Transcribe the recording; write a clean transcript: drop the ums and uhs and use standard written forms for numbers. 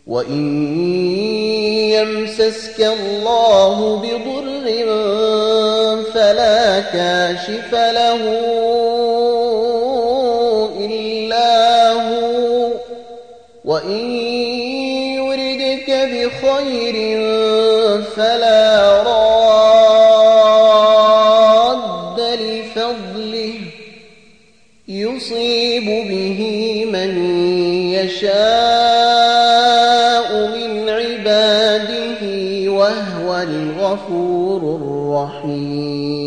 وإن يمسسك الله بضر فلا كاشف له إلا هو، وإن يردك بخير فلا راد لفضله يصيب به من يشاء من عباده وهو الغفور الرحيم.